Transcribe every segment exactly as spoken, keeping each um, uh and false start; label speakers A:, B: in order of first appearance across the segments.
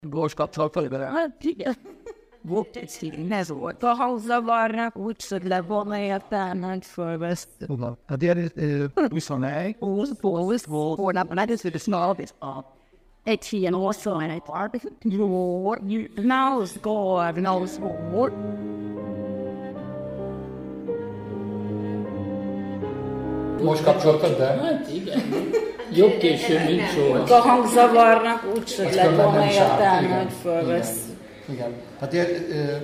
A: Gyors kapcsolat vele?
B: Hát igen. Volt egy szín, ez volt. A hangzavarnak úgy szöd le volna értelmet fölvesz.
A: Tudom. Hát ilyen huszonegy.
B: húsz, húsz, hónap, mert ez is nálad. Egy ilyen huszonegy. Jó, nász gól, nász gól.
A: Most kapcsoltad be?
C: Hát igen. Jobb később, mint soha.
B: A hangzavarnak úgy szöd le volna értelmet fölvesz.
A: Igen. Hát ilyen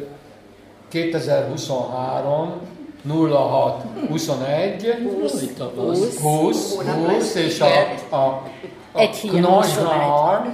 A: kétezer-huszonhárom nulla hat huszonegy
C: húsz,
A: húsz, húsz, és a, a, a
B: Egy híján
A: Knajzsár,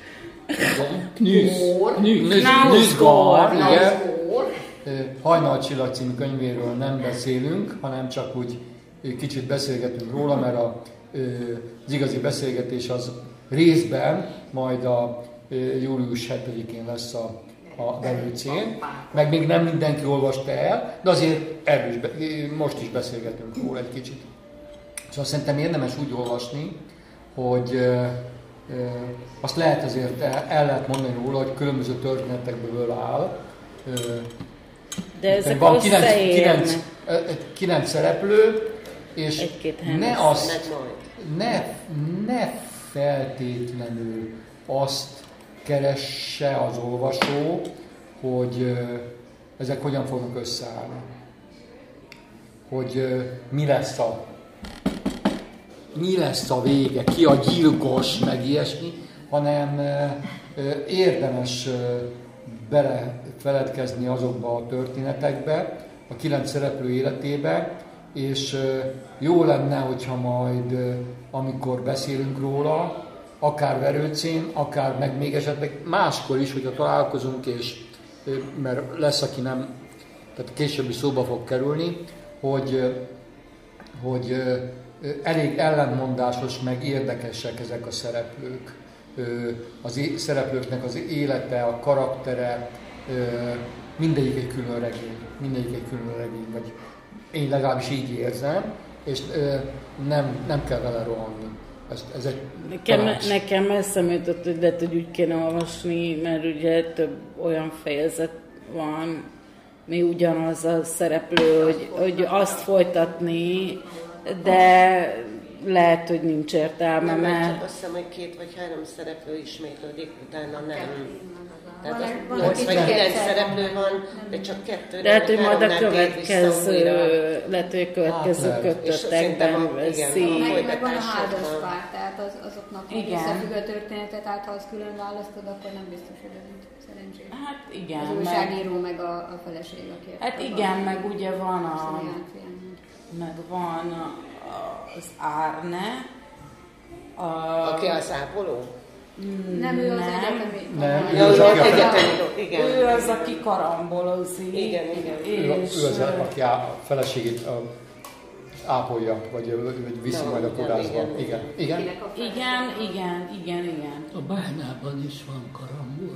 C: Knüzgár,
A: igen. Hajnalcsillag című könyvéről nem beszélünk, hanem csak úgy kicsit beszélgetünk róla, mert a, az igazi beszélgetés az részben majd a július hetedikén lesz a a Verőcén, meg még nem mindenki olvasta el, de azért erről is be, most is beszélgetünk róla egy kicsit. Szóval szerintem érdemes úgy olvasni, hogy ö, ö, azt lehet azért el, el lehet mondani róla, hogy különböző történetekből áll. Ö,
B: De ezek
A: van kilenc,
B: összeérnek.
A: kilenc, kilenc szereplő, és ne, azt, ne, ne feltétlenül azt keresse az olvasó, hogy uh, ezek hogyan fognak összeállni. Hogy uh, mi lesz a mi lesz a vége, ki a gyilkos, meg ilyesmi, hanem uh, uh, érdemes uh, belefeledkezni azokba a történetekbe, a kilenc szereplő életébe, és uh, jó lenne, hogyha majd, uh, amikor beszélünk róla, akár Verőcén, akár meg még esetleg máskor is, hogyha találkozunk, és mert lesz, aki nem, tehát későbbi szóba fog kerülni, hogy, hogy elég ellentmondásos, meg érdekesek ezek a szereplők. Az é- szereplőknek az élete, a karaktere, mindegyik egy külön regény, mindegyik egy külön regény, vagy én legalábbis így érzem, és nem, nem kell vele rohanni. Ez, ez egy
B: nekem, nekem eszembe jutott, hogy lehet, hogy úgy kéne olvasni, mert ugye több olyan fejezet van, mi ugyanaz a szereplő, hogy, hogy azt folytatni, de lehet, hogy nincs értelme,
D: nem,
B: mert...
D: csak azt hiszem, hogy két vagy három szereplő ismétlődik, utána nem. Tehát az
E: Van-
D: nyolc
E: van
D: vagy kilenc
E: kétszer
D: szereplő
E: van.
D: van, de csak kettő.
B: Lehet, hogy majd a
D: háromnál tér
B: következő,
D: vissza újra.
B: lehet, hogy a következő
A: Hát lehet.
D: És szerintem
B: kötöttekben
D: a- igen,
B: veszi.
D: a
E: Meg, meg van a
D: folytatás
E: házas
D: van.
E: pár, tehát az, azoknak van
B: Igen.
E: összefüggő a történetet, hát ha azt külön választod, akkor nem biztos, hogy ez így szerencsés.
B: Hát igen,
E: Az
B: meg,
E: újságíró meg a, a feleség, aki...
B: hát igen, meg ugye van a,
E: a...
B: meg van az Árne, a,
D: Aki az ápoló?
E: Nem, ő az
B: Nem.
E: egyetemi.
A: Nem,
D: Ja,
A: ő az,
D: ő
A: aki
D: az
A: a-
D: egyetemi, igen.
B: ő az, aki karambolozik.
D: Igen, igen.
A: Ő,
B: És,
A: ő az, aki á, a feleségét a, ápolja, vagy, vagy viszi
D: Nem,
A: majd a
D: nem,
A: kórházba.
D: igen.
A: Igen. Igen.
B: igen, igen, igen, igen.
C: A bányában is van karambol.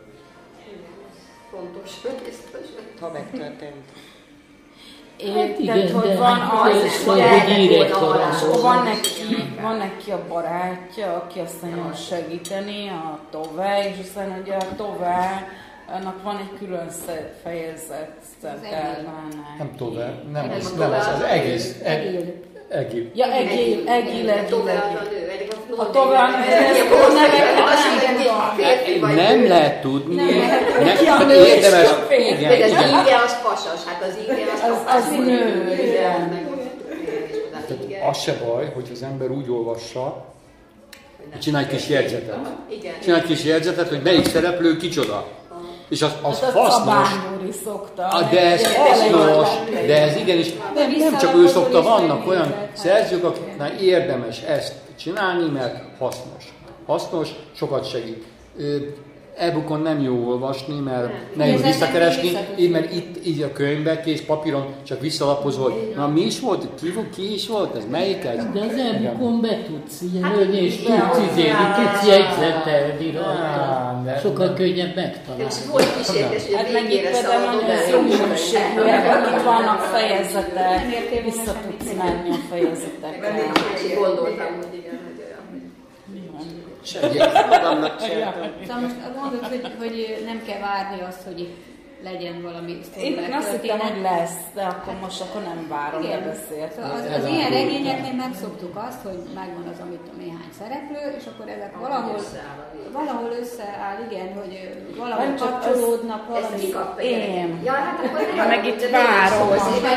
E: Fontos, biztos.
D: Ha megtörtént.
B: Hát
C: igen,
B: tehát, hogy
C: de
B: van
C: hát
B: az,
C: ez
B: és
C: vagy
B: ugye,
C: egy érett
B: és
C: karambol.
B: van neki, van neki a barátja, aki aztán jön segíteni, a Tove, és aztán ugye a Tove, annak van egy külön sze- fejezet szentelvának.
A: Nem Tove, nem az, nem az, az egész. Egész. Egész.
B: Ja, Egil, Egil, Egil,
E: Tove az
B: Egil.
E: a nő, egyik a
B: A Tove, ez a neveket
C: Nem lehet tudni.
B: Nem
C: Nem,
B: lehet.
C: nem,
B: Ki a
C: hát
B: nő és
C: érdemes.
B: a férfi.
C: Igen,
E: Még az
C: igen.
E: inge az pasas, hát az inge az
B: Az- az nő, igen.
A: Tehát az se baj, hogy az ember úgy olvassa, hogy csinálj egy kis jegyzetet.
E: Igen.
A: Csinálj egy kis jegyzetet, hogy melyik szereplő kicsoda. És az, az
B: Hát azt
A: hasznos.
B: Szabán úr is szokta.
A: Ah, de ez hasznos, de ez igenis, nem, nem csak ő szokta, vannak olyan szerzők, akiknál érdemes ezt csinálni, mert hasznos. Hasznos, sokat segít. Ö, E-bookon nem jó olvasni, mert nem jó
E: Igen,
A: visszakeresni,
E: vissza-
A: így, mert itt így a könyvben, kész papíron csak visszalapozol, hogy na mi is volt, ki, ki is volt, ez melyik ez?
C: De az e-bookon be tudsz jelölni, és tudsz izélni, tudsz jegyzetelni
A: Á,
C: rajta.
A: de-
C: Sokkal
A: de-
C: könnyebb megtalálni.
E: És volt kísértés, hogy a
B: Hát meg itt
E: végére
B: például
E: szaladod,
B: nagyon
E: de
B: jó
E: nem is
B: minőségűek, itt vannak fejezetek, vissza tudsz menni a fejezetekre.
E: Gondoltam, hogy igen, hogy olyan.
D: Semmit, magamnak csináltam.
E: Szóval most mondod, hogy, hogy nem kell várni azt, hogy itt legyen valami
B: Én azt hittem, hogy lesz, de akkor most akkor nem várom, de beszélt.
E: Szóval az, az ilyen regényeknél megszoktuk azt, hogy megvan az, amit a néhány szereplő, és akkor ezek valahol, valahol összeáll, igen, hogy valahol kapcsolódnak valami.
B: Én.
F: Ja, hát akkor ne
B: meg itt várom.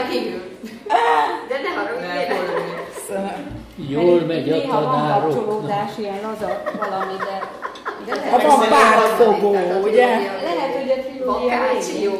F: De ne haragudj.
C: Jól megy a
E: néha van
C: tanároknak.
E: kapcsolódás, ilyen laza valami, de... de
B: Ha van pártfogó, ugye?
E: lehet, hogy a trilógia
F: Vakáció.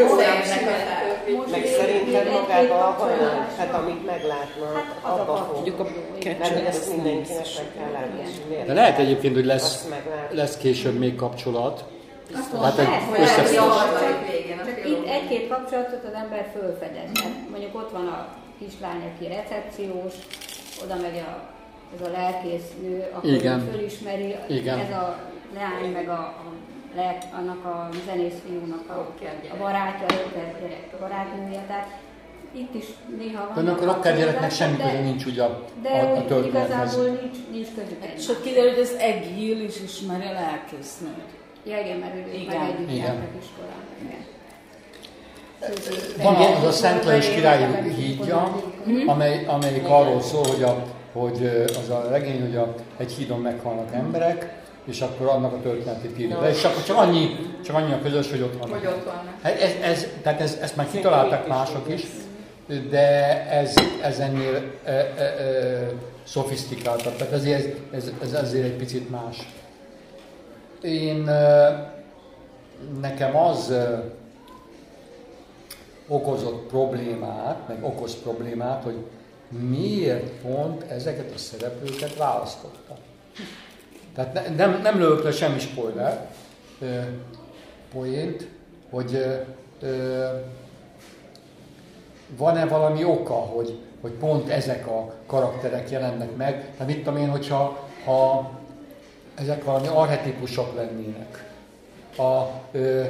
D: Meg szerintem magában a hajnal, hát amit meglátnak, abba fog. Mert hogy ezt mindenkinek meg kell látni.
A: De lehet egyébként, hogy lesz, lesz később még kapcsolat. Hát egy összes...
E: Csak itt egy-két kapcsolatot az ember fölfedez. Mondjuk ott van a kislány, aki recepciós, oda megy a, ez a lelkésznő, akkor
A: igen.
E: fölismeri,
A: igen.
E: ez a leány, meg a, a lelk, annak a zenész fiúnak a, a barátja, a barátnője, tehát itt is néha van.
A: De akkor akár gyereknek semmi köze nincs ugye a,
E: de
A: a, a történethez.
E: igazából nincs, nincs közük egy.
B: És ott kiderül, hogy az Egil is ismeri a lelkésznőt.
E: Ja, igen, mert ők
B: Igen.
E: meg együtt
A: Igen.
E: jártak iskolán. Igen.
A: Van az a Szent Lajos királyi hídja, amely, amelyik arról szól, hogy, a, hogy az a regény, hogy a, egy hídon meghalnak emberek, és akkor annak a történetét írja. De és akkor csak annyi, csak annyi a közös, hogy ott vannak.
F: Hogy ott vannak.
A: Ez, ez, tehát ez, ezt már kitaláltak mások is, de ez, ez ennél e, e, e, szofisztikáltabb. Tehát ezért, ez, ez ezért egy picit más. Én, e, nekem az e, okozott problémát, meg okoz problémát, hogy miért pont ezeket a szereplőket választotta. Tehát ne, nem, nem lövök le semmi spoiler, ö, poént, hogy ö, ö, van-e valami oka, hogy, hogy pont ezek a karakterek jelennek meg. Tehát mit tudom én, hogyha ha ezek valami archetípusok lennének. A, ö,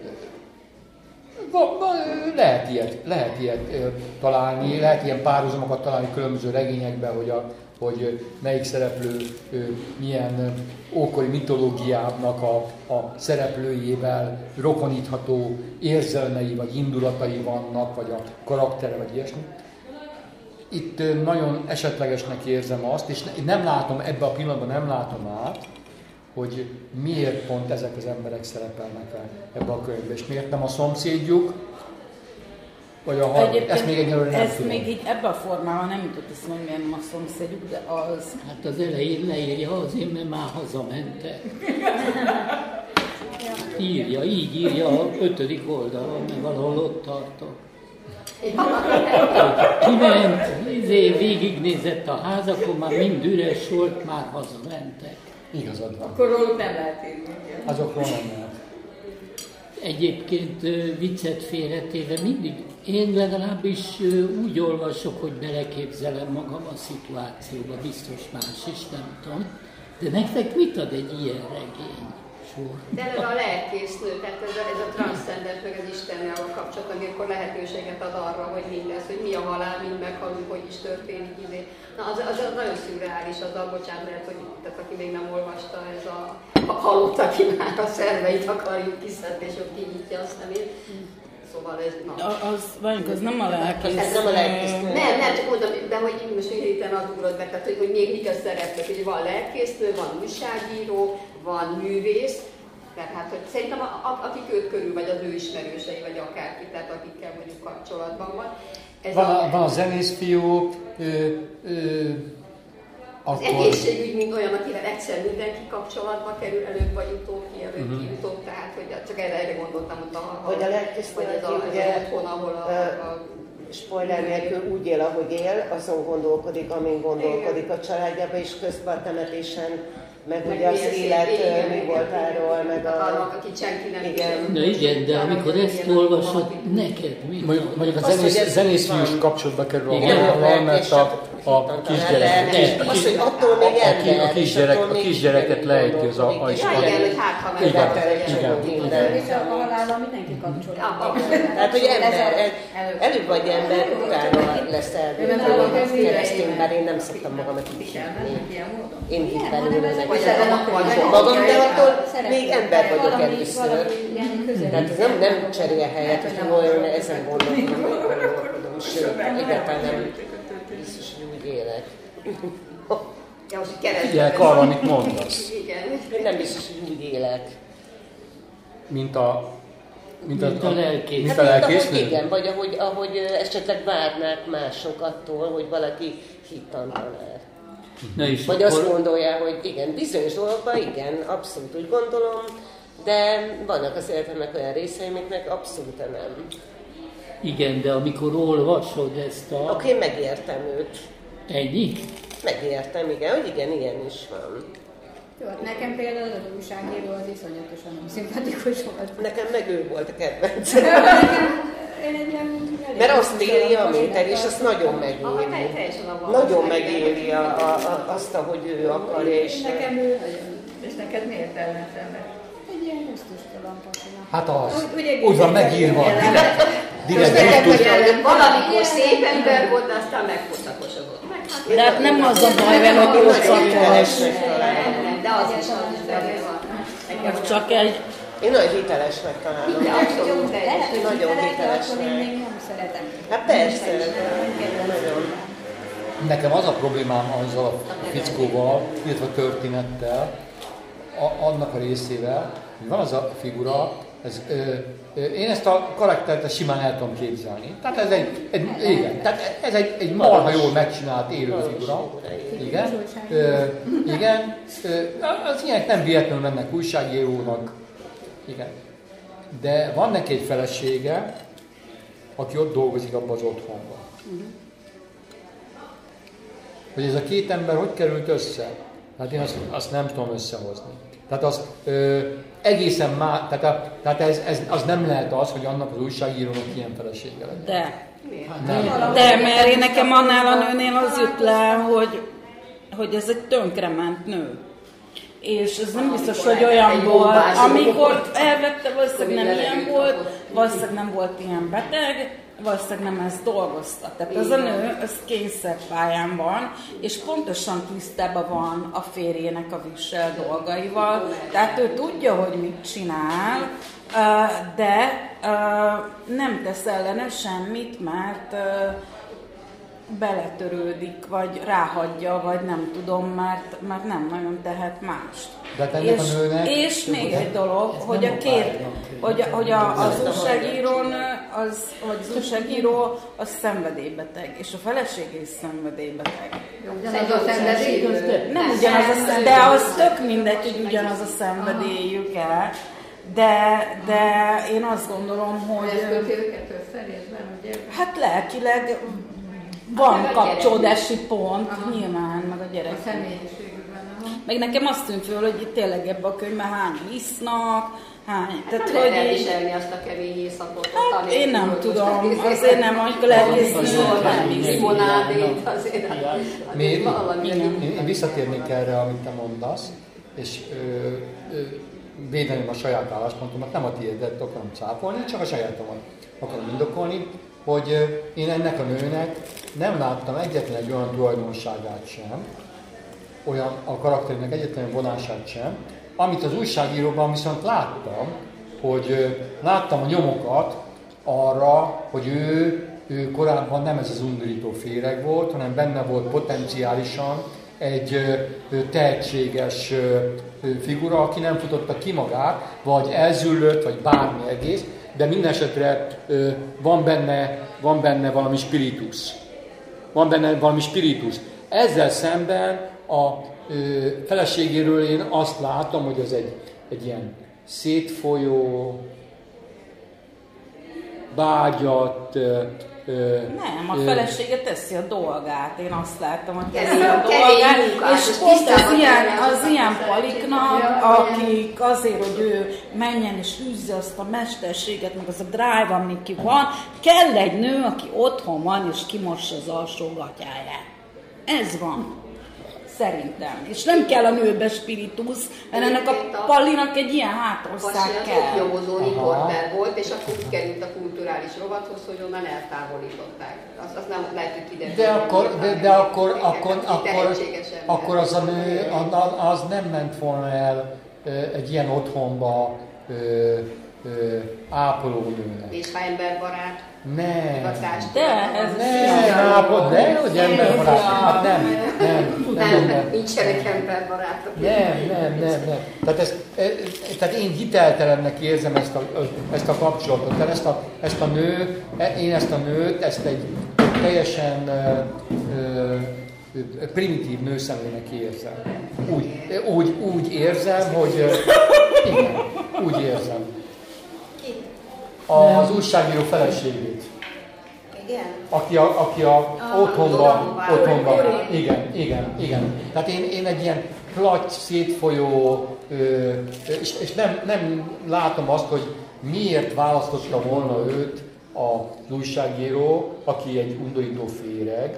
A: Va, va, lehet ilyet, lehet ilyet ö, találni, lehet ilyen párhuzamokat találni különböző regényekben, hogy, a, hogy melyik szereplő ö, milyen ö, ókori mitológiának a, a szereplőjével rokonítható érzelmei vagy indulatai vannak, vagy a karaktere, vagy ilyesmi. Itt ö, nagyon esetlegesnek érzem azt, és nem látom, ebben a pillanatban nem látom át, hogy miért pont ezek az emberek szerepelnek ebbe a könyvbe, és miért nem a szomszédjuk, vagy a harmadik. Ezt még egyelőre nem
B: ezt
A: tudom.
B: még így ebben a formában nem jutott eszembe, hogy miért nem a szomszédjuk, de az...
C: Hát az elején leírja azért, mert már hazamentek. Írja, így írja a ötödik oldalon, mert valahol ott tartok. Kiment, izé, végignézett a ház, akkor már mind üres volt, már hazamentek.
A: Igazad van.
F: Akkor róluk nem lehet írni.
A: Azokról nem lehet.
C: Egyébként viccet félretéve mindig, én legalábbis úgy olvasok, hogy beleképzelem magam a szituációba, biztos más is, nem tudom. De nektek mit ad egy ilyen regény sor?
F: De eleve a lelkésznő, tehát ez a, ez a transzcendent, meg az Istennel a kapcsolat, amikor lehetőséget ad arra, hogy mindez, hogy mi a halál, mind meghalunk, hogy is történik. Izé. Na, az, az, az nagyon szürreális, az a, bocsánat, mert hogy tehát aki még nem olvasta, ez a, a halott, aki már a szerveit akarjuk kiszedni, és ott kinyitja a szemét. Szóval ez, na.
B: A, az, vagyunk, az nem a lelkész.
D: Ez nem a lelkésznő.
F: Nem, nem, csak mondom, de hogy így most héten adulod meg, tehát hogy, hogy még mik a szereplők, hogy van lelkésznő, van újságíró, van művész, tehát hogy szerintem a, a, akik őt körül, vagy az ő ismerősei, vagy akárki, tehát akikkel mondjuk kapcsolatban van. Ez
A: Van a,
F: a,
A: van a zenész fiú, ö, ö,
F: az
A: akkor...
F: egészségügy, mint olyan, akivel egyszer mindenki kapcsolatba kerül, előbb vagy utóbb, ki előbb uh-huh. ki utóbb, tehát hogy csak erre, erre gondoltam, hogy a,
D: Hogy a lelkésznő,
F: hogy ez a,
D: ugye,
F: ez a otthon, ahol a, a, a
D: spoiler nélkül úgy él, ahogy él, azon gondolkodik, amin gondolkodik a családjában, és közben a temetésen, meg, meg ugye az élet igen, mi voltáról, meg a...
F: Annak, akit senki nem
D: igen.
C: Na igen, de amikor ezt olvasod, neked mi?
A: Mondjuk, mondjuk a
D: Az,
A: zenész,
D: hogy ez
A: zenész
D: van.
A: fiú is kapcsolatba kerül a
C: Igen.
A: vonalval, mert a, a kisgyerek,
D: de az, hogy attól még ember,
A: a kisgyerek, a kisgyereket lejti az a...
F: Ja, igen, hogy hát, ha
E: minden. És a halála mindenki kapcsolatban.
D: Tehát, hogy ember, előbb vagy ember, utána lesz elvégül keresztény, bár én nem szoktam magamat így hívni. Én hitt belőle magam, de attól még ember vagyok először. Tehát ez nem, nem cserél helyet, hogy olyan ezen gondolkodom, sőt, egyáltalán nem biztos, hogy úgy élek.
F: Ja, most keresd.
A: Figyelek arra, amit mondasz.
F: Igen.
D: Én nem biztos, hogy úgy élek.
A: Mint a... Mint a,
C: mint a lelkész.
A: Mint
D: Hát,
A: a lelkésznő?
D: igen, vagy ahogy, ahogy esetleg várnák mások attól, hogy valaki hittantanár.
C: Na és
D: Vagy
C: akkor...
D: azt gondolja, hogy igen, bizonyos dolgokban igen, abszolút úgy gondolom, de vannak az életemnek olyan részei, amiknek abszolút nem.
C: Igen, de amikor olvasod ezt a...
D: Oké, okay, megértem őt.
C: Ennyi?
D: Megértem, igen, hogy igen, ilyen is van.
E: Jó, hát nekem például az újságíró az iszonyatosan nem szimpatikus volt.
D: Nekem meg ő volt a kedvencem.
E: Én egy ilyen...
D: Mert azt éli, amit el, és azt nagyon megéli. Nagyon megéli a, a, a, azt, ahogy ő akarja. És
E: nekem ő nagyon... És neked miért ellenszemben? Egy ilyen gusztustalan pasina.
A: Hát az. Úgy van megírva. Direkt
F: Valamikor szép ember volt, de aztán megfoszakosodott.
B: De hát nem az a baj vele, hogy korszakos.
F: De az is az is benne van.
B: Csak egy...
D: Én nagyon hitelesnek találom.
F: De abszolút
D: nagyon hitelesnek.
E: Én még nem szeretem.
D: Hát persze, nagyon.
A: Nekem az a problémám azzal a fickóval, illetve a történettel, a, annak a részével, hogy van az a figura, ez, ö, ö, én ezt a karaktert ezt simán el tudom képzelni. Tehát ez egy, egy, igen, tehát ez egy, egy marha jól megcsinált élő figura. Igen, ö, igen. Ö, az ilyenek nem véletlenül mennek újságírónak. Igen. De van neki egy felesége, aki ott dolgozik abban az otthonban. Hogy ez a két ember hogy került össze? Hát én azt, azt nem tudom összehozni. Tehát az ö, egészen más, tehát, a, tehát ez, ez, az nem lehet az, hogy annak az újságírónak ilyen felesége legyen.
B: De.
A: Nem.
B: De, mert én nekem annál a nőnél az jut le, hogy, hogy ez egy tönkrement nő. És ez nem biztos, hogy olyan volt. Amikor elvette, valószínűleg nem ilyen volt, valószínűleg nem volt ilyen beteg, valószínűleg nem ezt dolgozta. Tehát ez a nő, ez kényszerpályán van, és pontosan tisztában van a férjének a visel dolgaival. Tehát ő tudja, hogy mit csinál, de nem tesz ellene semmit, mert beletörődik, vagy ráhagyja, vagy nem tudom, mert, mert nem nagyon tehet mást.
A: És,
B: a nőnek, és még egy dolog, hogy a két, hogy, hogy a, az újságírón, az, vagy az újságíró az szenvedélybeteg, és a feleség is szenvedélybeteg.
E: Ugyanaz a szenvedély?
B: Nem ugyanaz a szenvedély, de az tök mindegy, hogy ugyanaz a szenvedélyük-e. De, de én azt gondolom, hogy... Hát lelkileg van kapcsolódási pont, aha, nyilván, meg a gyerek.
E: A személyiségükben.
B: Meg nekem azt tűnt föl, hogy tényleg ebben a könyvben hányan isznak, hány...
F: Hát tehát, hogy lehet viselni azt a kemény éjszakot.
B: Hát én nem tudom, azért nem, amikor elkészülni, nem
F: limonádét, azért
A: Méri, én visszatérnék erre, amit te mondasz, és ö, ö, védeném a saját álláspontomat, nem a tiédet akarom cáfolni, csak a sajátomat akarom indokolni, hogy én ennek a nőnek nem láttam egyetlen egy olyan tulajdonságát sem, olyan a karakterének egyetlen vonását sem, amit az újságíróban viszont láttam, hogy láttam a nyomokat arra, hogy ő, ő korábban nem ez az undorító féreg volt, hanem benne volt potenciálisan egy tehetséges figura, aki nem futotta ki magát, vagy elzüllött, vagy bármi egész, de minden esetre van benne, van benne valami spiritus. Van benne valami spiritus. Ezzel szemben a feleségéről én azt látom, hogy ez egy, egy ilyen szétfolyó, bágyat.
B: Nem, a felesége teszi a dolgát. Én azt láttam, hogy teszi a dolgát. És pont az ilyen, az ilyen paliknak, akik azért, hogy ő menjen és űzze azt a mesterséget, meg az a drive, ami ki van, kell egy nő, aki otthon van és kimossa az alsó gatyáját. Ez van. Szerintem. És nem kell a nőbe spiritusz, mert ennek a Pallinak egy ilyen hátország kell.
F: A nyomozó riporter volt, és akkor úgy került a kulturális rovathoz, hogy onnan eltávolították. Azt, azt nem lehet, hogy kiderült.
A: De akkor, de, de akkor, akkor, akkor, akkor az a nő, az nem ment volna el egy ilyen otthonba ápolónőnek.
F: És ha emberbarát.
A: Nem.
B: De ez
A: nem, ápol, de hogy emberbarát. Hát nem, nem, nem, nem, nem.
F: Nincsenek emberbarátok.
A: Nem, nem, nem, nem. Tehát, ez, tehát én hiteltelennek érzem ezt a, ezt a kapcsolatot. Tehát ezt a, ezt a nő, én ezt a nőt, ezt egy teljesen primitív nőszemélynek érzem. Úgy, úgy, úgy érzem, hogy igen, úgy érzem. Az újságíró feleségét.
E: Igen?
A: Aki a, aki a otthonban, otthonban. Igen, igen, igen. Tehát én, én egy ilyen platy, szétfolyó, ö, és, és nem, nem látom azt, hogy miért választotta volna őt az újságíró, aki egy undorító féreg.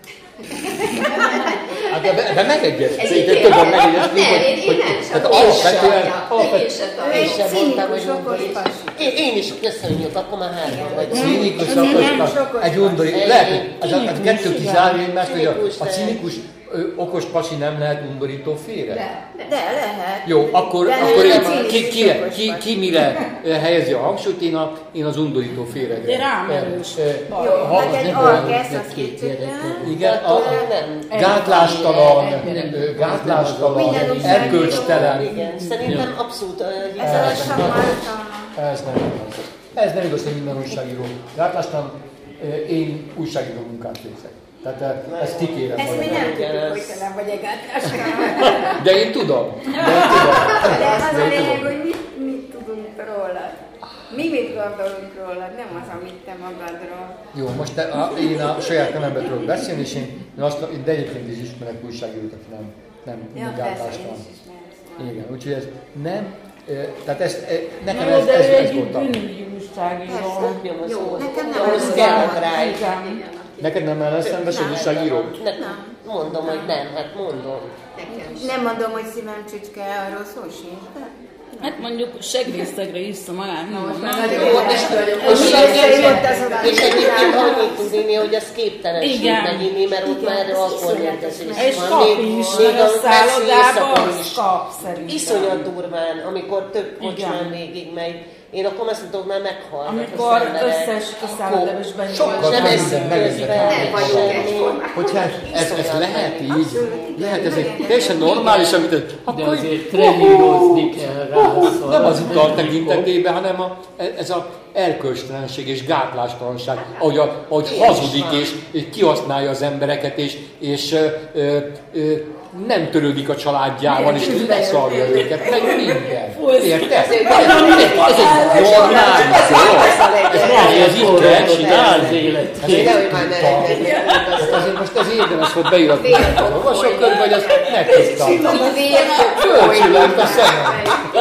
A: Hát de, de megegyezték, de többen megegyezték, hogy, hogy tehát alapvetően, alapvetően
D: én sem mondtam, hogy undorító. Én, én is köszönjük, akkor már hárman vagy.
A: Cínikus, okos, egy undorító. Lehet, hogy a kettő kizárja, mert hogy a, a cínikus okos pasi nem lehet undorító féreg?
E: De, de lehet.
A: Jó, akkor, akkor én, ki, ki, ki, ki mire helyezi a hangsúlyt, én, a, én az undorító féregre.
B: De rám erős.
E: Jó, meg egy alkesz, az kétségtelen.
A: Igen, a gátlástalan, gátlástalan, erkölcstelen.
D: Igen, szerintem abszolút
E: ez a lassan
A: Ez nem igaz. Ez nem igaz, hogy minden újságíró gátlástalan. Én újságíró munkát végzek. Tehát ezt kikérem.
E: Ezt mi nem tudjuk, hogy te nem vagy egy gátlástalan.
A: De én tudom. De én tudom.
E: De az a lényeg, hogy mit, mit tudunk rólad. Mi mit gondolunk rólad, nem az, amit te magadról.
A: Jó, most te, a, én a saját nememben tudok beszélni, és én, én azt, de egyébként is ismerek újságírót, aki nem, nem
E: Ja,
A: gátlástalan.
E: persze,
A: Igen, úgyhogy ez nem, tehát ez, nekem
B: Na,
A: ez,
B: de
A: ez,
B: ő
A: ez
B: egy
A: voltam.
B: bűnöző újságíró.
D: Jó,
E: nekem nem
D: ahhoz
E: az
D: kellett rá.
A: Neked nem ellenszenves az újságíró?
D: Nem. Mondom, hogy nem, hát mondom.
E: Nem mondom, hogy szívem csücske, arról szó sincs, de...
B: Hát mondjuk segrésztegre iszta magát.
E: most
B: már
E: nagyon
B: jó.
E: jó.
D: És egyébként annyit tud inni, hogy az képtelenség
B: Igen.
D: meginni, mert ott már alkoholérkezés
B: És
D: van.
B: kap
D: Még,
B: is,
D: még
B: mert a
D: a messzi
B: szállodában
D: éjszakon is.
B: kap szerintem.
D: Iszonyat durván, amikor több kocsmán
B: Igen.
D: végig megy. Én akkor azt mondom, már meghalnak
B: Amikor
D: az emberek.
B: összeesik a szállodában és benyúl.
A: Sokkal
D: Nem
A: nem
D: eszik
A: megegyezek.
D: közben,
F: Nem vagyunk egyformák.
A: Hogyha ez, ez lehet így, lehet ez egy teljesen normális, amit ez,
C: De
A: akkor
C: azért tréningozni kell rá. Szóval
A: nem az utal tekintetében, hanem a, ez az erkölcstelenség és gátlástalanság, ahogy, a, ahogy hazudik és, és kihasználja az embereket, és, és ö, ö, ö, nem törődik a családjával, és leszarja őket, meg minden. Érted? Ez egy normális dolog. Ez így kell csinálni.
C: Az élet.
D: Nehogy már ne legyen.
A: Azért most az érdemes volt beiratni a olvasók körbe, hogy azt megtudtam. Fölcsillent a szemem.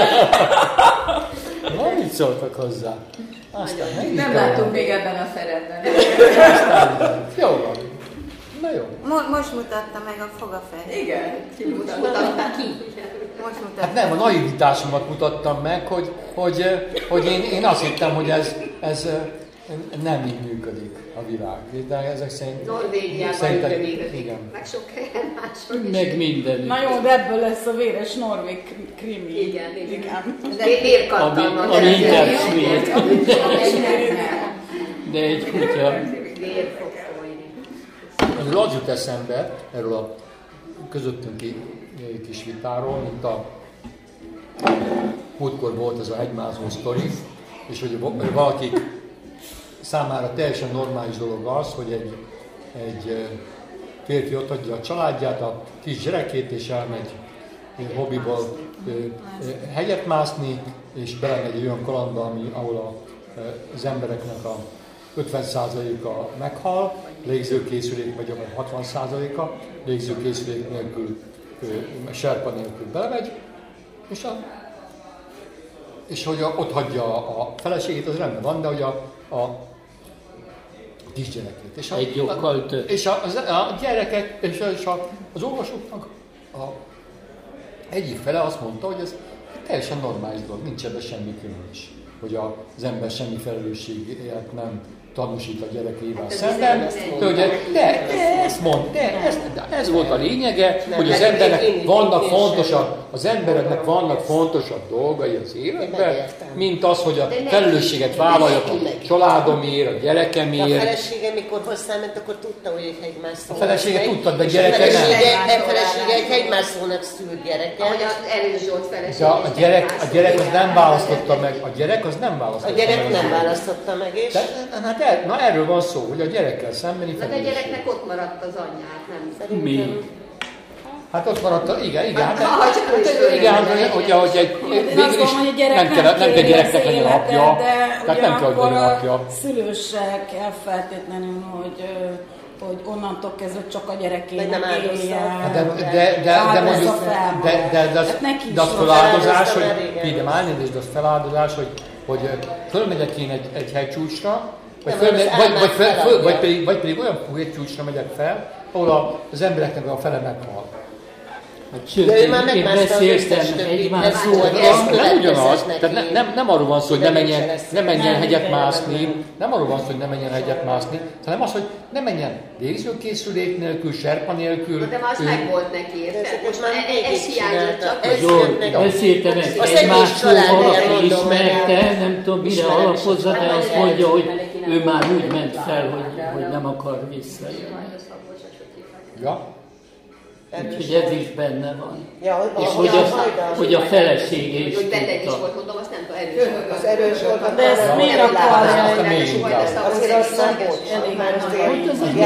A: Na, mit szóltak hozzá? Aztán
E: Nem látunk még ebben a szerepben.
A: Aztán, jó van. Na jó.
E: Mo- most mutatta meg a fogafej. Igen.
F: Mutatta ki.
E: Most mutatta.
A: Hát nem, a naivitásomat mutattam meg, hogy, hogy, hogy én, én azt hittem, hogy ez, ez nem így működik a világ. De ezek szerint...
F: Norvégiában működik.
A: Igen.
F: Meg sok helyen máshol is.
C: Meg minden.
B: Na jó, de ebből lesz a véres norvég krimi.
F: Igen, igen.
B: igen.
F: De vérkattannak.
C: Ami intersmét.
E: Nem.
C: De egy kutya.
F: Vér fog folyni.
A: Erről az jut eszembe, erről a közöttünk kis vitáról, mint a múltkor volt ez a hegymászó sztori, és hogy valakik számára teljesen normális dolog az, hogy egy, egy férfi ott hagyja a családját, a kis gyerekét, és elmegy hobbiból hegyet mászni, és belemegy egy olyan kalandba, ami, ahol a, az embereknek a ötven százaléka meghal, légzőkészülék, vagy a hatvan százaléka légzőkészülék nélkül, serpa nélkül belemegy, és, a, és hogy a, ott hagyja a feleségét, az rendben van, de hogy a, a kisgyerekét. És a,
C: Egy jokkal több.
A: És a, a, a gyerekek, és, a, és a, az olvasóknak a egyik fele azt mondta, hogy ez teljesen normális dolog, nincs ebben semmi különös, hogy az ember semmi felelősséget nem tanúsít a gyerekével szemben. De, de, de ezt mond, de ez, de ez volt a lényege, hogy az embernek vannak fontosabb, az embereknek vannak fontosabb dolgai az életben, mint az, hogy a felelősséget vállaljak a családomért, a gyerekemért.
D: De a felesége, mikor hozzáment, akkor tudta, hogy egy hegymászó.
A: A felesége tudta, de a gyereke nem.
D: A felesége egy hegymászónak szült gyereke.
F: Ahogy az Erős Zsolt felesége.
A: De a gyerek, a gyerek az nem választotta meg, a gyerek az nem választotta
D: meg. A gyerek
A: meg
D: nem választotta meg, és...
A: De, hát er, na erről van szó, hogy a gyerekkel szembeni
F: felelősség. De a gyereknek ott maradt az anyját, nem?
D: Szerintem.
C: Mi?
A: Hát ott maradt, igen, igen. Hát,
F: ha, csak
A: hát, igen, hogy, hogy, hogy egy, végül is nem kell, nem kell gyereknek legyen apja, tehát nem kell, hogy legyen apja.
B: Szülősek kell feltétlenül, hogy hogy onnantól kezdve csak a gyerekének éljen.
A: De, de, de, de, mondjuk, de, de, de, az, de az feláldozás, hogy Pidem állni, de az feláldozás, hogy, hogy fölmegyek én egy, egy hegycsúcsra, vagy, föl, vagy, vagy, föl, föl, vagy, pedig, vagy pedig olyan hegycsúcsra megyek fel, ahol az embereknek a fele meghal.
C: Sőt,
D: de ő már
C: én beszéltem egymászóval.
A: Nem ugyanaz, tehát ne, nem, nem arról van szó, hogy ne menjen, ne menjen hegyet mászni, nem arról van szó, hogy ne menjen hegyet mászni, hanem az, hogy ne menjen légzőkészülék nélkül, serpa nélkül.
F: De már az ő... meg volt neki, érted? Most már ez hiányzott csak.
C: Beszéltem egymászóval, aki ismerte, nem tudom mire alapozza, de azt mondja, hogy ő már úgy ment fel, hogy, hogy nem akar visszajönni.
A: Ja.
C: Úgyhogy ez is benne van.
D: Ja,
C: és hogy a, hogy a felesége is
F: tudta. Hogy is volt, mondom, azt nem tudom, erős volt. Az erős volt.
B: De ezt miért akarja?
A: Azt a még inkább.
D: Azért azt nem volt.
C: Hogy az egy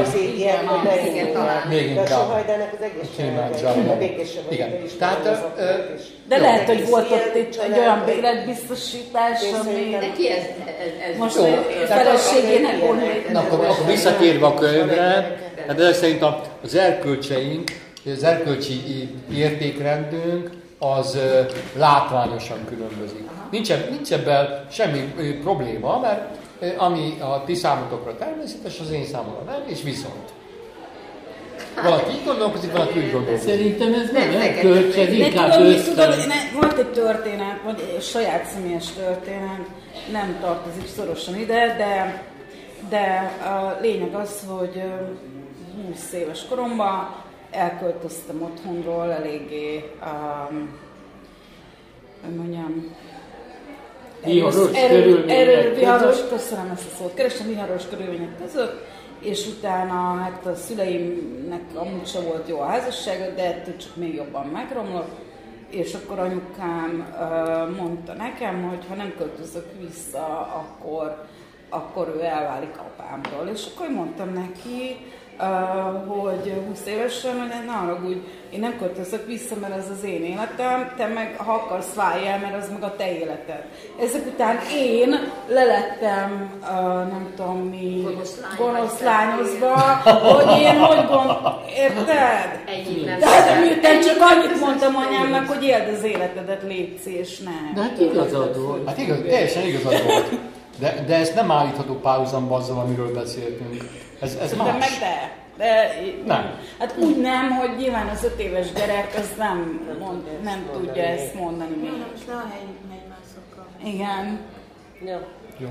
A: még inkább.
D: De soha, de ennek az egész
A: igen. Tehát,
B: de lehet, hogy volt ott egy olyan életbiztosítás, ami...
F: De ki ez?
B: Most a feleségének volt.
A: Akkor visszatérve a könyvre, hát ezek szerint az erkölcseink, az erkölcsi értékrendünk az látványosan különbözik. Nincs, nincs ebben semmi probléma, mert ami a ti számotokra természetes, az én számomra nem, és viszont. Valaki így gondolkozik, valaki úgy gondolkozik.
C: Szerintem ez nem erkölcs, ez inkább ösztön.
B: Volt egy történet, vagy egy saját személyes történet, nem tartozik szorosan ide, de, de a lényeg az, hogy húsz éves koromban elköltöztem otthonról eléggé, um, mondjam,
C: viharos
B: körülmények viharos, köszönöm ezt a szót, keresem viharos körülmények között, és utána hát a szüleimnek amúgy sem volt jó a házassága, de ettől csak még jobban megromlott, és akkor anyukám uh, mondta nekem, hogy ha nem költözök vissza, akkor, akkor ő elválik apámról. És akkor mondtam neki, Uh, hogy húsz évesen, hogy ne haragudj, én nem költözök vissza, mert ez az én életem, te meg, ha akarsz, válj el, mert az meg a te életed. Ezek után én lelettem, uh, nem tudom mi, gonoszlányozva, hogy én hogy gond... Érted? De hát miután csak annyit mondtam anyámnak, hogy éld az életedet, létszi, és nem.
C: De hát igazad volt.
A: Hát igaz, teljesen igazad volt. De, de ez nem állítható párhuzamba azzal, amiről beszéltünk. Ez, ez más.
B: Meg de, de
A: nem.
B: Hát úgy nem, hogy nyilván az öt éves gyerek az nem, mond, nem tudja ezt mondani még.
E: Most le a hegymászokkal.
B: Igen.
D: Ja.
A: Jó.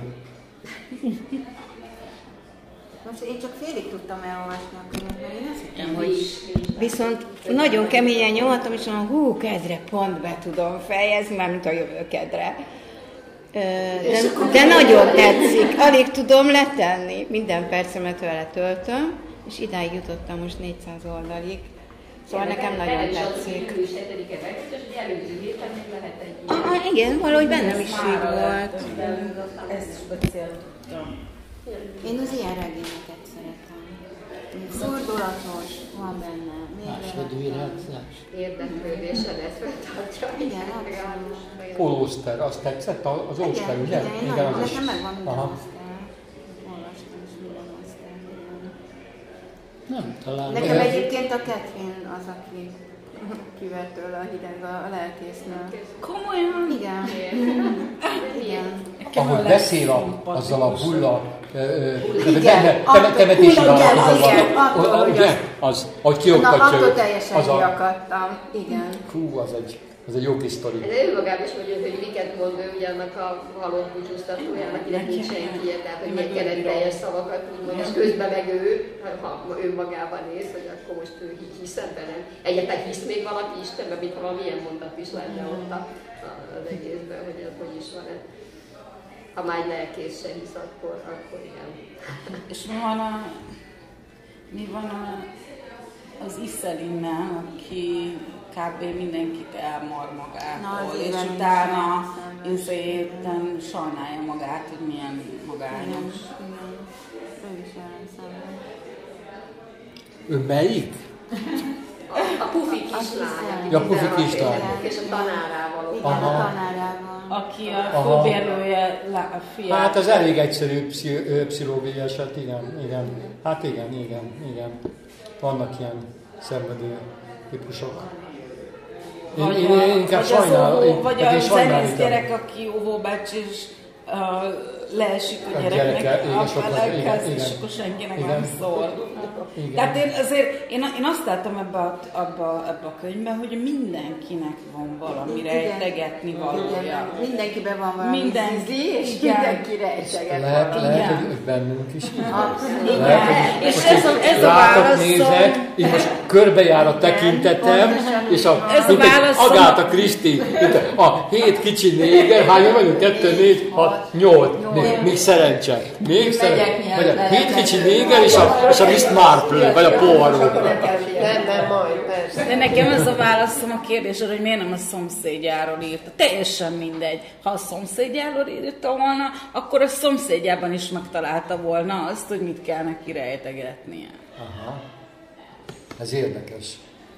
E: Most én csak félig tudtam elolvasni a könyvet, mert én azt hittem, hogy... Viszont nagyon keményen nyomhatom, és mondom, hú, kedre, pont be tudom fejezni, mármint a jövő kedre. De, de nagyon tetszik, alig tudom letenni, minden percemet vele töltöm, és idáig jutottam most négyszáz oldalig, szóval nekem nagyon tetszik. Ah, igen, valahogy bennem is így volt.
B: Ezt is beszéltem.
E: Én az ilyen regényeket szeretem. Fordulatos, van benne.
C: Másodúj reakciós.
F: Érdeklődése lesz, feltartja.
E: Igen, abszolút.
A: Paul Auster, azt tetszett az Auster,
E: igen,
A: ugye?
E: Igen, igen,
A: igen,
E: nagyon,
A: az
E: nekem megvan minden
A: Aha.
E: Auster. Olvastam is minden Auster.
C: Nem talán.
E: Nekem egyébként a Catherine az, aki kivert tőle a hideg a lelkésznől.
B: Komolyan?
E: Igen. Igen.
A: Ahogy beszél a, azzal a bulla temetési vállalkozó. Ugye? Az, hogy kioktatja
E: őt. teljesen kiakadtam. Igen.
A: Hú, az egy, az egy jó kis sztori.
F: De ő magában is mondja, hogy miket mond ő ugye annak a halott búcsúztatójának, akinek nincs senki, tehát hogy miért kellett teljes szavakat mondani, és közben meg ő, ha ő magában néz, hogy akkor most ő hisz ebben. Egyáltalán hisz még valaki Istenben, mint ha valamilyen mondat is lenne ott az egészben, hogy ez hogy is van. Ha már egy lelkész se hisz, akkor, akkor igen.
B: És mi van, a, mi van a, az Iszelinnel, aki kb. Mindenkit elmar magától, Na, és utána ezért sajnálja magát, hogy milyen magányos.
E: Ő is jelenszenved.
A: Ő melyik?
F: A, a pufi kislány.
A: Ja, a pufi kislány.
F: És a tanárával.
E: Igen, Aha. a tanárával.
B: Aki a főbérlője a fiát.
A: Hát az elég egyszerű pszichológiai eset, igen, igen. Hát igen, igen, igen. Vannak ilyen szenvedő típusok. Én,
B: vagy
A: én, én inkább sajnálom.
B: Vagy a zenész gyerek, aki óvóbács és uh, leesik a gyereknek a felelkezés, és akkor senkinek igen. nem szól. Igen. Tehát én azért, én, én azt láttam ebbe a, abba, ebbe a könyvben, hogy mindenkinek van valami rejtegetni valója.
E: Mindenkiben van valami
B: Minden,
E: zizi, és igen. mindenki rejteget
A: lehet,
E: valami.
A: lehet, hogy bennünk is.
B: Abszolút. Lehet, hogy és ez a, ez a válaszom...
A: nézek, így most körbejár a tekintetem, és a,
B: ez mint a
A: egy Agáta Kriszti, a hét kicsi néger, hányan vagyunk? Kettő, négy, hat, nyolc. Még szerencse. Még szerencse. Hét kicsi néger, és a, és a Miss Marple, vagy a Poirot.
D: Nem, nem, majd, persze.
B: De nekem ez a válaszom a kérdésre, hogy miért nem a szomszédjáról írta. Teljesen mindegy. Ha a szomszédjáról írta volna, akkor a szomszédjában is megtalálta volna azt, hogy mit kell neki rejtegetnie.
A: Aha. Ez érdekes.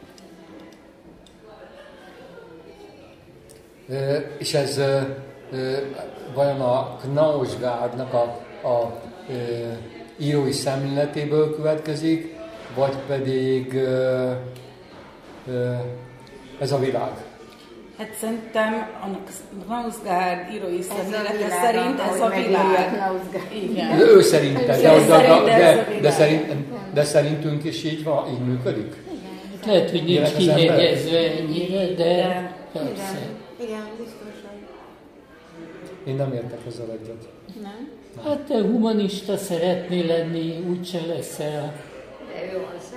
A: E, és ez e, e, vajon a Knausgaardnak a, a e, írói szemléletéből következik, vagy pedig e, e, ez a világ?
B: Hát szerintem a Knausgaard írói szemlélete szerint ez a világ.
A: Igen. Ő szerinte, de, de, de, de, de, szerint, de szerintünk is így van, így működik?
C: Igen. Lehet, hogy nincs kinégyezve ennyire, de persze.
E: Igen, biztos, hogy...
A: Én nem értek ezzel egyet.
E: Nem?
C: Hát te humanista szeretnél lenni, úgyse leszel.
F: De ő az.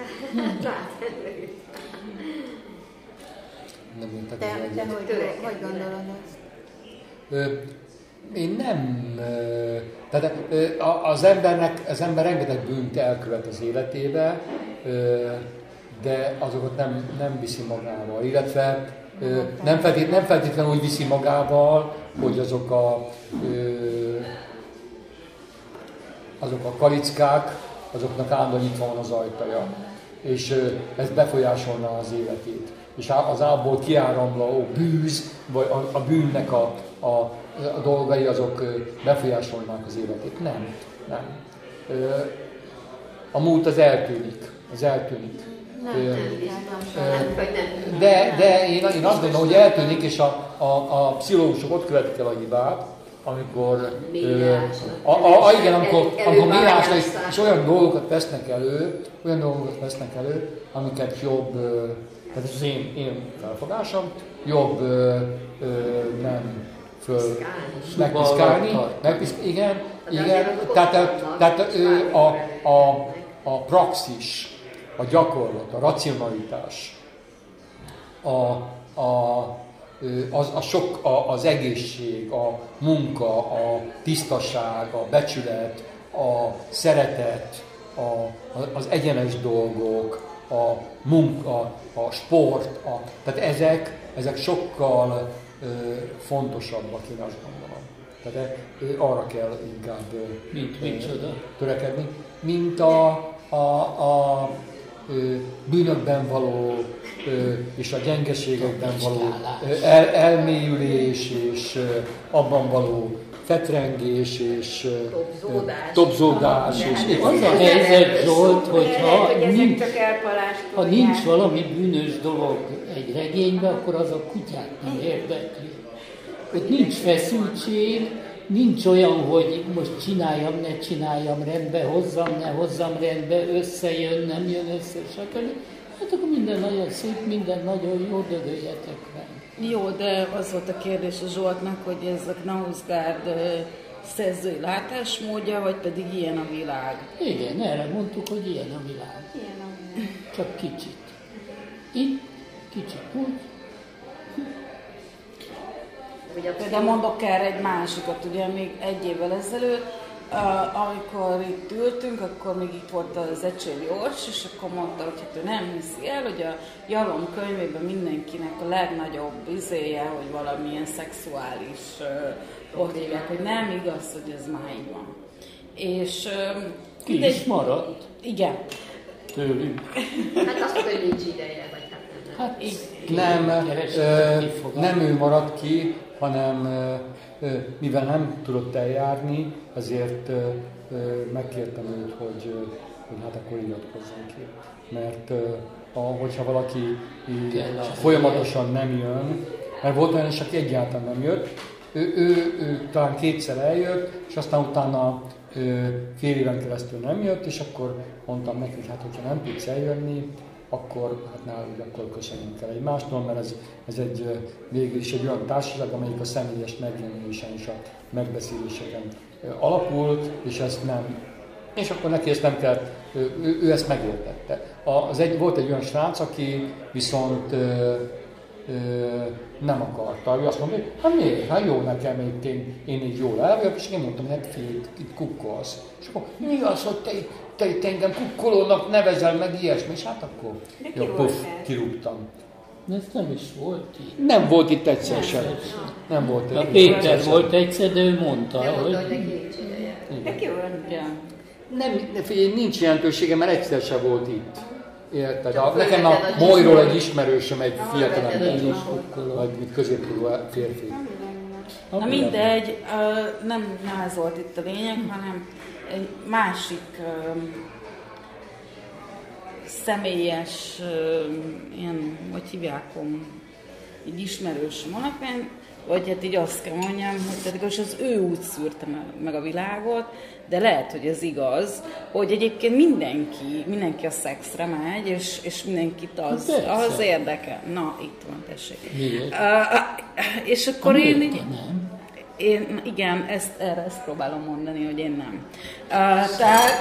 A: Nem értek
E: te,
A: ezzel
E: te
A: egyet.
E: hogy, hogy gondolod ezt?
A: Ö, én nem... Ö, tehát ö, az embernek, az ember rengeteg bűnt elkövet az életébe, ö, de azokat nem, nem viszi magával, illetve ö, nem, feltét, nem feltétlenül úgy viszi magával, hogy azok a, ö, azok a kalickák, azoknak állandóan itt van az ajtaja, és ö, ez befolyásolná az életét. És az ából kiáramló bűz, vagy a, a bűnnek a, a, a dolgai, azok befolyásolnák az életét. Nem, nem. Ö, a múlt az eltűnik, az eltűnik.
E: Nem,
A: De, de én, én azt gondolom, hogy eltűnik, és a, a, a pszichológusok ott követik el a hibát, amikor, ö, a, a, a, igen, amikor, amikor mélásra és, és olyan dolgokat vesznek elő, olyan dolgokat vesznek elő, amiket jobb, ö, tehát ez az én, én felfogásom, jobb ö, ö, nem föl megpiszkálni, megpiszkálni, igen, igen, tehát, tehát ö, a, a, a praxis, a gyakorlat, a racionalitás, a, a, az, a sok, a, az egészség, a munka, a tisztaság, a becsület, a szeretet, a, az egyenes dolgok, a munka, a sport, a, tehát ezek, ezek sokkal ö, fontosabbak, én azt gondolom. Tehát ö, arra kell inkább ö,
C: mint
A: ö, törekedni, mint a, a, a ö, bűnökben való ö, és a gyengeségekben való ö, el, elmélyülés és ö, abban való fetrengés és topzódás. topzódás és
C: az a helyzet, Zsolt, hogyha nincs, ha nincs valami bűnös dolog egy regényben, akkor az a kutyát nem érdekli. Ott nincs feszültség, nincs olyan, hogy most csináljam, ne csináljam rendbe, hozzam, ne hozzam rendbe, összejön, nem jön össze, stb. Hát akkor minden nagyon szép, minden nagyon jó, dögöljetek rá.
B: Jó, de az volt a kérdés a Zsoltnak, hogy ez a Knausgard szerzői látásmódja, vagy pedig ilyen a világ?
C: Igen, erre mondtuk, hogy ilyen a világ.
E: Ilyen a világ.
C: Csak kicsit. Itt, kicsit úgy.
B: De mondok erre egy másikat, ugye még egy évvel ezelőtt, amikor itt ültünk, akkor még itt volt az Ecseri Ors, és akkor mondta, hogy hát ő nem hiszi el, hogy a Jalom könyvében mindenkinek a legnagyobb izéje, hogy valamilyen szexuális ott hívják, hogy nem igaz, hogy ez már így van. És
C: ki de, is maradt?
B: Igen.
C: Tőlünk.
F: Hát azt mondta, hogy nincs ideje, vagy hát nem.
C: Hát
B: így.
A: Nem, ö, nem ő maradt ki, hanem ö, mivel nem tudott eljárni, ezért ö, ö, megkértem őt, hogy, ö, hogy hát akkor iratkozzon ki. Mert ö, a, hogyha valaki így, folyamatosan nem jön, mert volt olyan is, aki egyáltalán nem jött, ő, ő, ő talán kétszer eljött, és aztán utána ö, fél éven keresztül nem jött, és akkor mondtam neki, hogy hát hogyha nem tudsz eljönni, akkor hát nálunk akkor köszönjünk el egymástól, mert ez, ez egy, végül is egy olyan társaság, amelyik a személyes megjelenésen és a megbeszéléseken alapult, és ezt nem, és akkor neki ezt nem kell, ő, ő ezt megértette. Az egy, volt egy olyan srác, aki viszont ö, ö, nem akarta, ő azt mondta, hogy hát miért, hát jó nekem, én, én, én így jól elvegyek, és én mondtam, hogy hát fél, itt kukkolsz. És akkor mi az, hogy te te itt engem kukkolónak nevezel meg ilyesmi, és hát akkor jó, puff, kirúgtam.
C: Ez nem is volt így.
A: Nem volt itt egyszer sem. Nem volt
C: itt. A Péter volt egyszer, de ő mondta,
F: de
C: hogy...
F: hogy neki nincs ideje.
E: Neki van.
A: Nem, figyelj, nincs jelentősége, mert egyszer sem volt itt. Érted? A, nekem a Molyról egy ismerősöm, egy fiatalember, vagy középkorú férfi.
B: Na mindegy, nem, nem ez volt itt a lényeg, hanem egy másik uh, személyes, uh, ilyen, hogy hívják, egy ismerősöm alapján, vagy hát így azt kell mondjam, hogy tehát az ő úgy szűrte meg a világot, de lehet, hogy ez igaz, hogy egyébként mindenki, mindenki a szexre megy, és, és mindenkit az, az érdekel. Na, itt van, tessék. Uh, és akkor én így... Én, igen, ezt, erre ezt próbálom mondani, hogy én nem. Uh, tehát,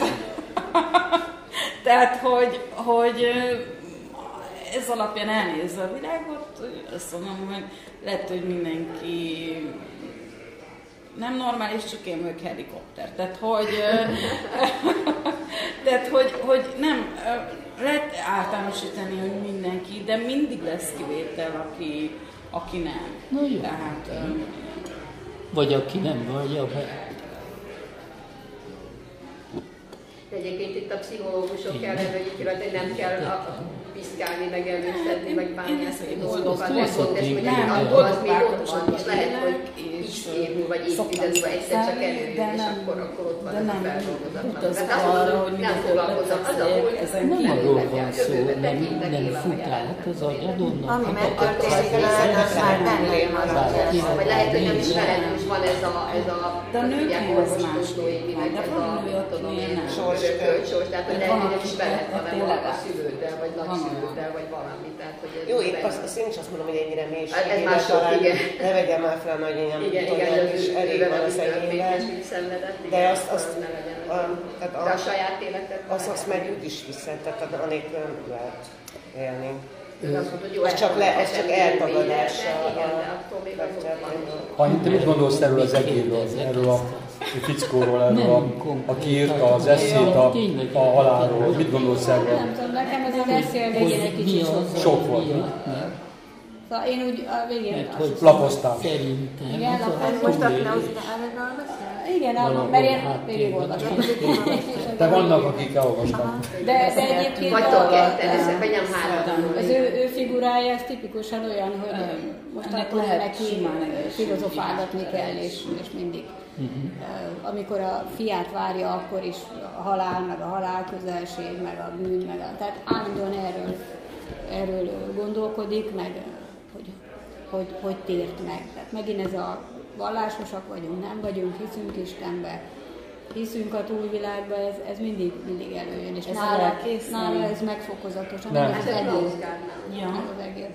B: tehát hogy, hogy ez alapján elnézve a világot, azt mondom, hogy lehet, hogy mindenki nem normális, csak én vagyok helikopter. Tehát, hogy, tehát, hogy, hogy nem, lehet általánosítani, hogy mindenki, de mindig lesz kivétel, aki, aki nem.
C: Na jó.
B: Tehát,
C: vagy aki nem vallja be.
F: Egyébként itt a pszichológusok kell előjük, hogy nem kell piszkálni, meg előszedni, vagy bányászni dolgokat, nem mondani, hogy nem, abból az még ott van, és lehet, hogy x évül, vagy évtizedben egyszer csak előjön, és akkor, akkor ott van ez a feldolgozatlan. Tehát azt mondom, hogy nem foglalkozom, az a múlt,
C: nem arról van szó, nem minden fut át az agyadonnak.
E: Ami megtörténik, az már nem lém az agyadon.
F: Vagy lehet, hogy nem is veled is van ez a, ez a,
B: de a nőknél ez más.
F: de van a nő, tudom én, sorskölt, tehát hogy lehet, hogy nem is veled, hanem valami a szülőddel, vagy nagyszülőddel, vagy valami. Tehát, hogy
D: jó, épp azt, azt én is azt mondom, hogy ennyire mélységén,
F: ez más sok, igen.
D: Ne vegyem már fel nagy ilyen tudod, és elég van a szegényben. De azt, azt, a, tehát a,
F: de a saját életet
D: azt, azt meg úgy is viszed, tehát anélkül nem lehet élni.
F: Mondod,
D: ez csak, le, ez csak eltagadása.
A: Annyit, te mit gondolsz erről az egérről, erről a fickóról, erről a, aki írta az eszét a, a halálról? Mit gondolsz erről?
G: Nem tudom, nekem ez az eszél végén egy kicsit sok.
A: Sok volt.
G: Szóval én úgy a végén...
A: Lapoztál.
C: Szerintem.
G: Igen, lapoztál.
E: Most a Knausgardról beszél?
G: Igen, mert én végig olvastam.
A: De vannak, akik elolvastak.
G: De, de egyébként
F: vagy
G: a,
F: vagy nem három.
G: az ő, ő figurája ez tipikusan olyan, hogy most akkor neki filozofálgatni kell, és, és mindig. Uh-huh. Amikor a fiát várja, akkor is a halál, meg a halál közelség, meg a bűn, meg a... Tehát állandóan erről, erről gondolkodik, meg hogy, hogy, hogy tért meg. Tehát megint ez a vallásosak vagyunk, nem vagyunk, hiszünk Istenbe, hiszünk a túlvilágba, ez, ez mindig, mindig előjön, és nála, nála ez megfokozatosan,
A: nem.
G: ez az egész.
B: Ja.
G: Az egész.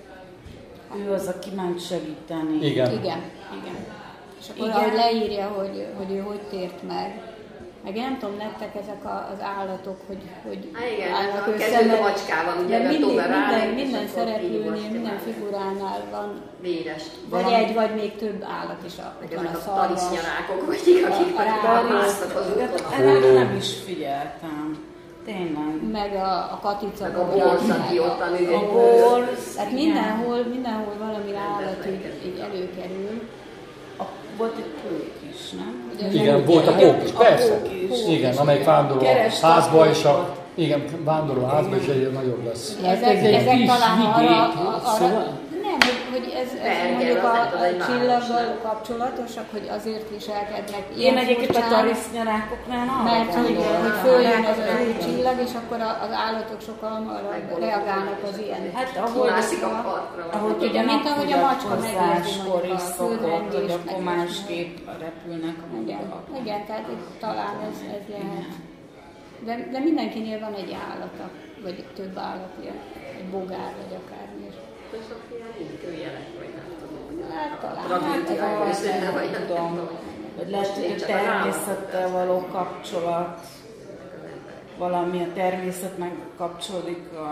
B: Ő az, aki ment segíteni.
A: Igen.
G: Igen, igen. És akkor
B: Igen.
G: ahogy leírja, hogy, hogy ő hogy tért meg, meg én nem tudom, nektek ezek a, az állatok, hogy, hogy
F: Há, igen,
G: állnak
F: a
G: össze,
F: kezdődő
G: mert-
F: macskával, ugye,
G: de
F: mert
G: mindig,
F: tovább
G: minden,
F: ráállít,
G: minden
F: és akkor
G: szereplőnél,
F: így
G: minden
F: most
G: figuránál van
F: véres.
G: vagy
B: Valami-
G: egy, vagy még több állat is. A,
F: Meg
G: ott van
F: ezek
G: a
F: a
G: szarvas,
F: tarisznyarákok, vagy akik
G: A- a
F: vagy másznak az úton.
B: Erre nem is figyeltem. Tényleg.
G: meg a, a katica.
F: Meg a borz, aki ott a
B: A borz.
G: Tehát
B: igen.
G: mindenhol, mindenhol valami állat így, így előkerül.
B: A, volt egy pók is, nem?
G: Ugye az
A: Igen,
G: előkerül.
A: volt a pók is,
B: A
A: persze.
B: pók is.
A: Igen, amelyik vándorol a
B: Kereste a
A: házba, és a,
B: pókot.
A: igen, vándorol a házba, és egyre nagyobb lesz.
G: Ezek,
C: Ez egy
G: ezek
C: kis
G: talán arra,
C: vidék,
G: arra,
C: szóval?
G: nem, hogy, hogy ez, ez
F: Bergen,
G: mondjuk
F: az
G: a,
F: nem tud,
G: a
F: egy
G: csillaggal
F: város.
G: kapcsolatosak, hogy azért viselkednek
B: Én
G: ilyen
B: egyébként a
G: furcsán,
B: tarisznyarákoknál arra
G: mert hogy,
B: gondoltam.
G: hogy följön az az új csillag, és akkor a- az állatok sokkal hamarabb reagálnak az ilyen.
B: Hát ahogy,
F: Kimászik a partra.
B: ahogy
G: Ugye,
B: ugye
G: mint ahogy a macska
B: napfogyatkozáskor
G: megérzi
B: is
G: mondjuk a
B: szokott, hogy
G: földrengést,
B: akkor
G: meg
B: másképp repülnek a
G: Igen,
B: magak.
G: igen, tehát itt talán ez, ez lehet. De, de mindenkinél van egy állata, vagy több állat, ilyen, egy bogár, vagy akármi.
F: Azok ilyen intőjelek, vagy nem tudom.
G: Hát talán.
F: Tragédia,
B: Hát,
F: vagy
B: ez
F: szünne,
B: nem
F: vagy nem
B: tudom.
F: tudom.
B: Vagy lehet, hogy
F: Én
B: a
F: csak az
B: természettel
F: állat-
B: való kapcsolat, valami a természet meg kapcsolódik a,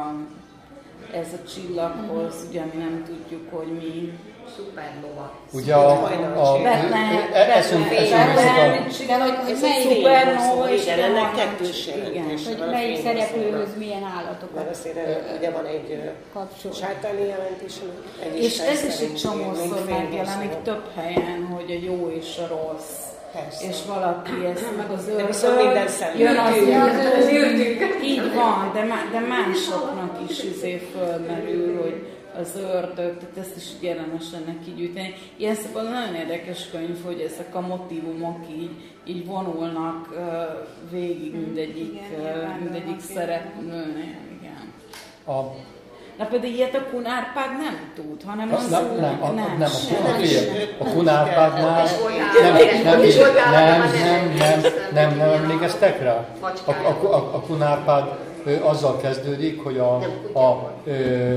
B: ez a csillaghoz, ugye mi nem tudjuk, hogy mi.
F: Szuperlova.
A: Ugye a, a,
B: Betlen-
A: e- eszünk, eszünk vissza,
G: De hogy, hogy
E: Ez egy
G: melyik,
B: Szupernova is
E: igen, ennek
B: van,
E: kettős
B: igen.
E: jelentés
G: hogy
E: van a
G: melyik
E: fényhozónak.
G: szereplőhöz milyen
E: Mert
G: állatokat
E: azért ö, ugye van egy ö,
G: kapcsol.
E: sátáni jelentés, egy
B: És ez is egy
E: szerint
B: csomószor
E: még
B: megjelenik
E: fényhozó.
B: több helyen, hogy a jó és a rossz.
E: Persze.
B: És valaki ezt meg az
E: De viszont
B: ördög,
E: minden szemben.
B: jön az
F: Az
B: ördög. Így van, de, má, de másoknak is izé fölmerül, hogy az ördög, tehát ezt is érdemes lenne kigyűjteni. Ilyen szóval nagyon érdekes könyv, hogy ezek a motívumok így, így vonulnak uh, végig mindegyik,
G: Igen,
B: uh, mindegyik
G: nyilván
B: szereplőnél. Igen.
A: a,
B: Na pedig ilyet a Kun Árpád nem tud, hanem
A: a,
B: az
A: nem,
B: úr,
A: nem, a, nem,
B: nem,
A: a, a, figyelj, a Kunárpádnál
F: És voltál,
A: nem,
F: és
A: nem,
F: is voltál,
A: nem,
F: már
A: nem, nem,
F: emlékszem,
A: nem,
F: hogy
A: nem
F: milyen
A: emlékeztek rá? A,
F: macskája
A: a, a, a Kunárpád ö, azzal kezdődik, hogy a, a, ö,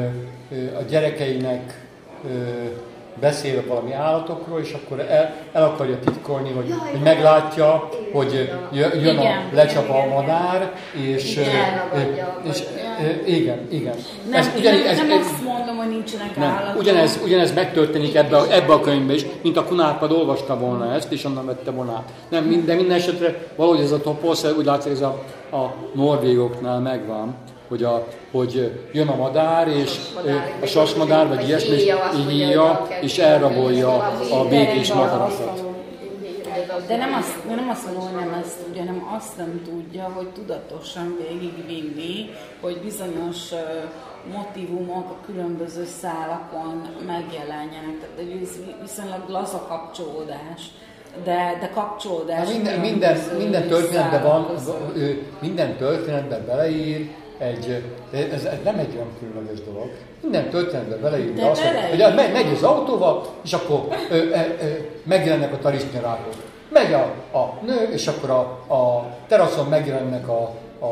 A: ö, a gyerekeinek ö, beszél valami állatokról, és akkor el, el akarja titkolni, hogy, hogy meglátja, hogy jö- jön a,
B: Igen.
A: lecsap a madár, és, ö,
F: elragadja,
A: ö, és
F: vagy-
A: ö, igen, igen.
B: Nem,
A: Ez
B: nem,
A: ugyanígy- ez-
B: nem
A: ez-
B: azt mondom, hogy nincsenek
A: nem.
B: állatok.
A: Ugyanez, ugyanez megtörténik ebbe, a- ebbe a könyvbe is, mint a Kunárpád olvasta volna ezt, és onnan vette volna át. Nem, mind- de minden esetre valahogy ez a toposz, úgy látszik, ez a, a norvégoknál megvan, hogy, a, hogy jön a madár, és ö, a sasmadár, vagy ilyesmi, és így írja, és elrabolja a békés madarakat.
B: De nem azt, de nem azt mondom, hogy nem ezt tudja, hanem azt nem tudja, hogy tudatosan végigvinni, hogy bizonyos uh, motivumok a különböző szálakon megjelenjenek. Tehát hogy ez viszonylag laza kapcsolódás. De, de kapcsolódás.
A: Hát minden,
B: különböző
A: minden, minden történetben van,
B: szálak között.
A: ő minden történetben beleír egy, ez, ez nem egy olyan különleges dolog. Minden történetben beleír,
B: De
A: azt,
B: beleír.
A: hogy megy, megy az autóval, és akkor ö, ö, ö, megjelennek a tarisznyarákok. Megy a, a nő, és akkor a, a teraszon megjelennek a,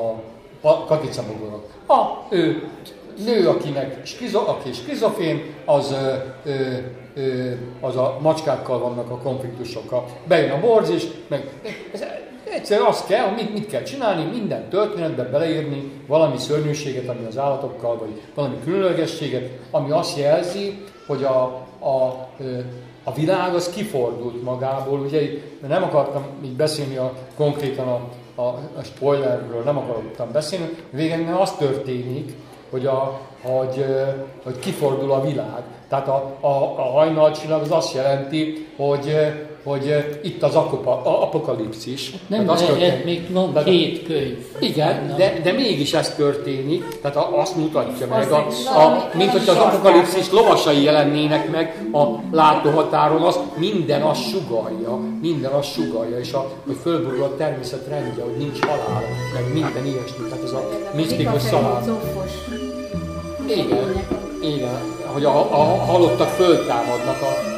A: a katicabogarak. A ő, nő, akinek skizo, aki skizofén, az, ö, ö, ö, az a macskákkal vannak a konfliktusokkal. Bejön a borz is, meg ez, egyszerűen azt kell, mit, mit kell csinálni, minden történetben beleírni valami szörnyűséget, ami az állatokkal, vagy valami különlegességet, ami azt jelzi, hogy a, a, a világ az kifordult magából. Ugye nem akartam így beszélni a, konkrétan a, a, a spoilerről, nem akartam beszélni, végén az történik, hogy, a, hogy, hogy kifordul a világ. Tehát a, a, a hajnalcsillag az azt jelenti, hogy, hogy itt az apoka, apokalipszis.
C: Nem,
A: az
C: lehet, még van
A: Tehát,
C: két könyv.
A: igen, de, de mégis ez történik, tehát azt mutatja meg, a,
B: egy
A: a, mint hogy az apokalipszis lovasai jelennének meg a látóhatáron, az minden azt sugalja, minden azt sugalja, és a, hogy fölborul a természet rendje, hogy nincs halál, meg minden ilyesmi, tehát ez a misztikus szalám. Igen, igen, hogy a, a halottak föltámadnak a,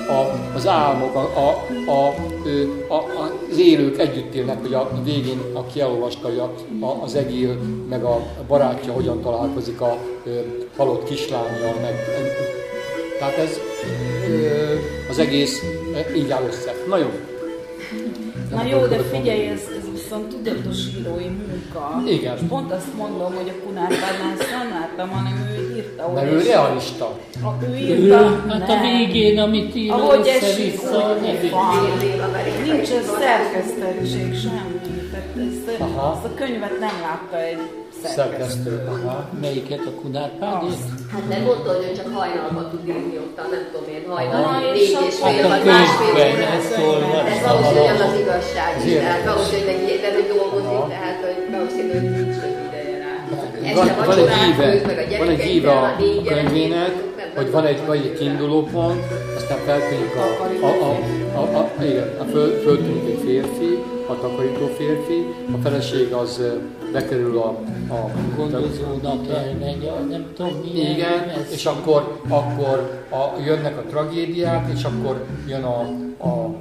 A: a, az álmok, a, a, a, a, a, az élők együtt élnek, hogy a végén, aki elolvasta, hogy a, a, az Egél meg a barátja hogyan találkozik a, a halott kislánnyal, meg, tehát ez az egész így áll össze. Na jó.
B: Na jó, de figyelj, ez, ez viszont tudatos írói munka.
A: Igen.
B: És pont azt mondom, hogy a Kunárpádnál ezt nem láttam, hanem ő írta.
A: Mert ő realista.
B: A, ő írta.
C: Hát a végén, amit ír össze-vissza,
B: nincs ez szerkesztettség semmi. Tehát ezt, ezt a könyvet nem látta egy szerkesztő.
A: Aha.
C: Melyiket, a Kunárpádét?
F: Hát nem mondta, hogy ő csak hajnalban tud írni ottan, nem tudom én, hajnal,
B: Aha,
F: négy és fél,
C: hát
F: vagy másfél óra.
C: ezt olvastam.
F: Ez valószínűleg az igazság is, tehát valószínűleg neki, hogy dolgozik, tehát hogy valószínűleg nincs az ideje rá.
A: Van,
F: Este
A: van egy
F: vacsorát
A: íve,
F: főz, meg a
A: van egy íve a
F: gyerekekkel,
A: könyvének, hogy van egy, vagy egy kiinduló pont, aztán feltűnik a, a, a, a, a, igen, a föl, föltűnik egy férfi, a takarító férfi, a feleség az bekerül a, a
C: gondozónak elmegy, a nem tudom milyen.
A: Igen,
C: ez
A: és akkor, akkor a, jönnek a tragédiák, és akkor jön a, a, a,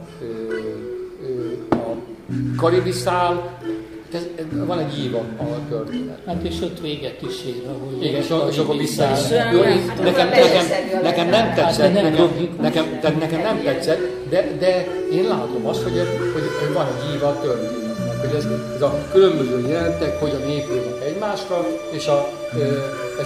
A: a karibiszál. Ez, van egy íva a történet.
C: Hát és ott véget is ér, ahol...
A: Igen, és, és akkor visszaáll.
B: Sem,
A: Jó,
B: nem
A: nekem, nekem, nekem nem tetszett,
C: nem
A: nekem,
C: logikus.
A: nekem, tehát nekem nem tetszett, de, de én látom azt, hogy, hogy van egy íva a történetnek, hogy ez, ez a különböző jelentek hogyan épülnek egymásra, és a, ez